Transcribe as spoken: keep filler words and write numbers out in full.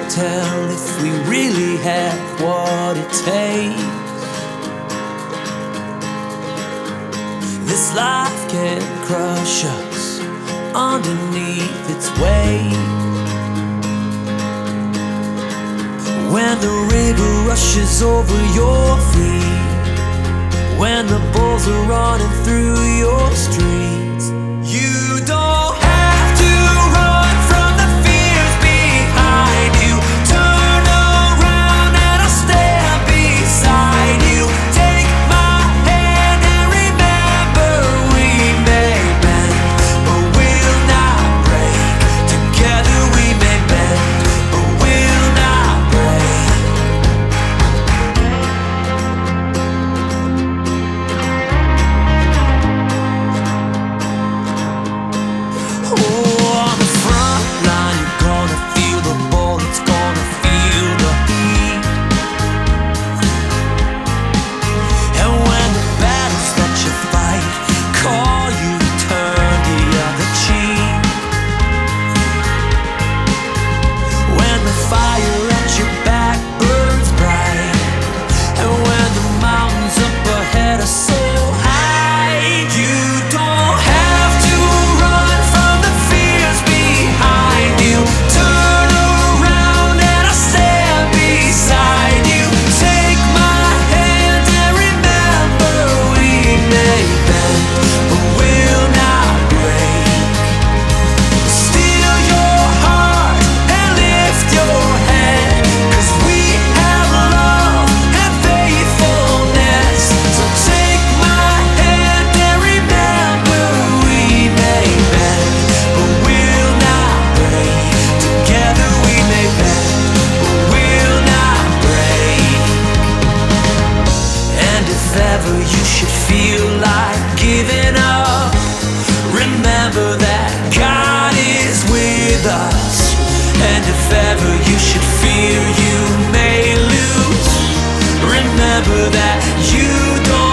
tell if we really have what it takes. This life can crush us underneath its weight. When the river rushes over your feet, when the bulls are running through your streets, you don't have to run from the fears behind you. Turn around and I'll stand beside you. Take my hand and remember we may bend, but we'll not break. Together we may bend, but we'll not break. Oh, on the front line, you're gonna feel the bullets, gonna feel the heat. And when the battles that you fight call you to turn the other cheek, when the fire at your back burns bright, and when the mountains up ahead are so high, you don't have to run from the fears behind you. Turn around and I'll stand beside you. Take my hand and remember we may bend, but we'll not break. Steal your heart and lift your head, 'cause we have love and faithfulness. So take my hand and remember we may bend, but we'll not break. Together we may bend, but we'll not break. And if ever you should feel like giving up, remember that God is with us. And if ever you should fear you may lose, remember that you don't